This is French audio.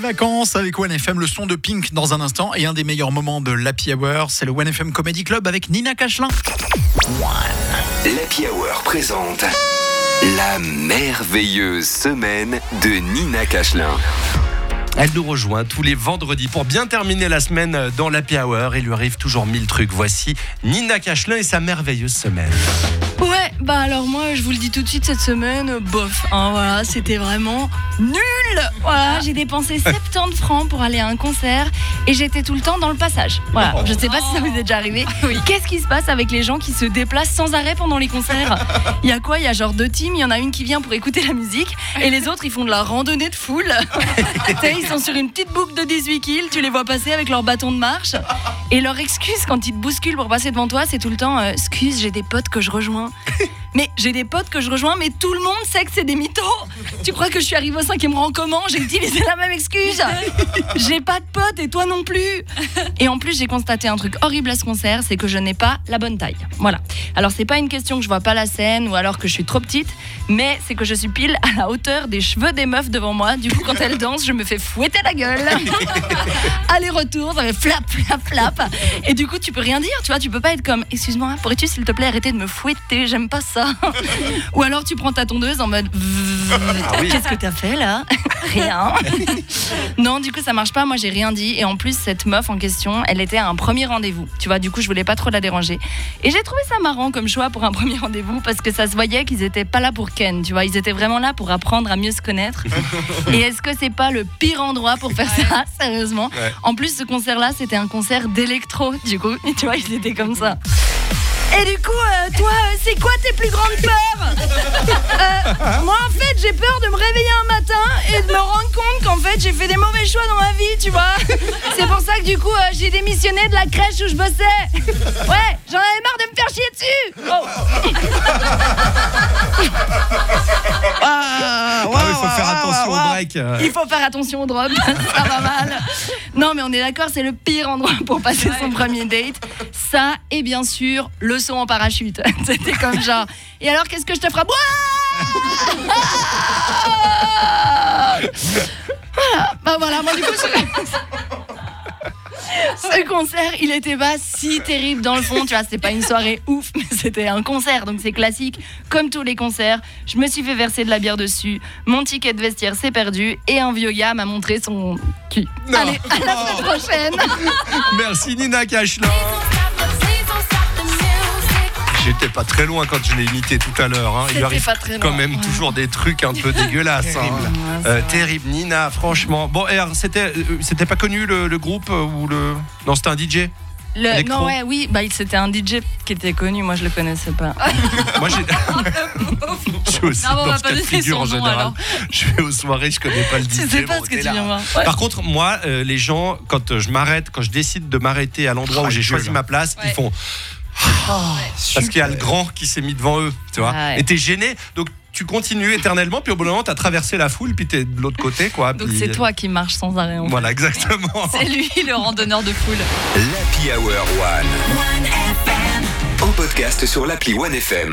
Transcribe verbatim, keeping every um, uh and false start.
vacances avec One F M, le son de Pink dans un instant. Et un des meilleurs moments de l'Happy Hour, c'est le One F M Comedy Club avec Nina Cachelin. L'Happy Hour présente la merveilleuse semaine de Nina Cachelin. Elle nous rejoint tous les vendredis pour bien terminer la semaine dans l'Happy Hour. Il lui arrive toujours mille trucs. Voici Nina Cachelin et sa merveilleuse semaine. Ouais, bah alors moi je vous le dis tout de suite, cette semaine, bof, hein, voilà, c'était vraiment nul. Voilà, j'ai dépensé soixante-dix francs pour aller à un concert et j'étais tout le temps dans le passage. Voilà, je sais pas si ça vous est déjà arrivé. Oui. Qu'est-ce qui se passe avec les gens qui se déplacent sans arrêt pendant les concerts ? Il y a quoi ? Il y a genre deux teams, il y en a une qui vient pour écouter la musique et les autres ils font de la randonnée de foule. Tu sais, ils sont sur une petite boucle de dix-huit kills, tu les vois passer avec leur bâton de marche et leur excuse quand ils te bousculent pour passer devant toi, c'est tout le temps euh, excuse, j'ai des potes que je rejoins. Mais j'ai des potes que je rejoins, mais tout le monde sait que c'est des mythos. Tu crois que je suis arrivée au cinquième rang comment ? J'ai utilisé la même excuse. J'ai pas de potes et toi non plus. Et en plus, j'ai constaté un truc horrible à ce concert, c'est que je n'ai pas la bonne taille. Voilà. Alors, c'est pas une question que je vois pas la scène ou alors que je suis trop petite, mais c'est que je suis pile à la hauteur des cheveux des meufs devant moi. Du coup, quand elles dansent, je me fais fouetter la gueule. Aller-retour, ça fait flap, flap, flap. Et du coup, tu peux rien dire, tu vois, tu peux pas être comme, excuse-moi, pourrais-tu s'il te plaît arrêter de me fouetter, j'aime pas ça. Ou alors tu prends ta tondeuse en mode ah oui. Qu'est-ce que t'as fait là ? Rien. Non, du coup ça marche pas, moi j'ai rien dit. Et en plus cette meuf en question, elle était à un premier rendez-vous. Tu vois, du coup je voulais pas trop la déranger. Et j'ai trouvé ça marrant comme choix pour un premier rendez-vous parce que ça se voyait qu'ils étaient pas là pour Ken, tu vois, ils étaient vraiment là pour apprendre à mieux se connaître. Et est-ce que c'est pas le pire endroit pour faire ça ? Sérieusement. Ouais. En plus ce concert-là c'était un concert d'électro, du coup, et tu vois ils étaient comme ça. Et du coup, euh, toi, euh, c'est quoi tes plus grandes peurs ? euh, Moi, en fait, j'ai peur de me réveiller un matin et de me rendre compte qu'en fait, j'ai fait des mauvais choix dans ma vie, tu vois. C'est pour ça que du coup, euh, j'ai démissionné de la crèche où je bossais. Ouais, j'en avais marre de me faire chier dessus. Oh. Ah, wow, ah, il faut faire attention wow, wow. au break. Il faut faire attention au drop, ça va mal. Non, mais on est d'accord, c'est le pire endroit pour passer son premier date. Ça, et bien sûr, le saut en parachute. C'était comme genre, et alors qu'est-ce que je te ferai ? Voilà, bah voilà, moi du coup, je... ce concert, il était pas si terrible dans le fond, tu vois, c'était pas une soirée ouf, mais c'était un concert, donc c'est classique, comme tous les concerts. Je me suis fait verser de la bière dessus, mon ticket de vestiaire s'est perdu, et un vieux gars m'a montré son cul. Non. Allez, à la semaine prochaine. Merci Nina Cachelin. J'étais pas très loin quand je l'ai imité tout à l'heure. Hein. Il lui arrive quand même ouais. toujours des trucs un peu dégueulasses. Terrible. Hein. Euh, terrible, Nina, franchement. Bon, et alors, c'était, euh, c'était pas connu le, le groupe euh, ou le. Non, c'était un D J. Le, non, ouais, oui, bah, c'était un D J qui était connu, moi je le connaissais pas. Moi j'ai. Je suis aussi non, dans ce cas de figure en général. Alors. Je vais aux soirées, je connais pas le D J. Je sais pas bon, ce que tu viens voir. Ouais. Par contre, moi, euh, les gens, quand je m'arrête, quand je décide de m'arrêter à l'endroit oh, où j'ai choisi ma place, ouais. ils font. Oh, parce qu'il y a le grand qui s'est mis devant eux, tu vois. Ah ouais. Et t'es gêné, donc tu continues éternellement, puis au bout d'un moment, t'as traversé la foule, puis t'es de l'autre côté, quoi. Donc puis... c'est toi qui marches sans arrêt. En voilà, fait. Exactement. C'est lui le randonneur de foule. L'Happy Hour One. One F M. En podcast sur l'appli One F M.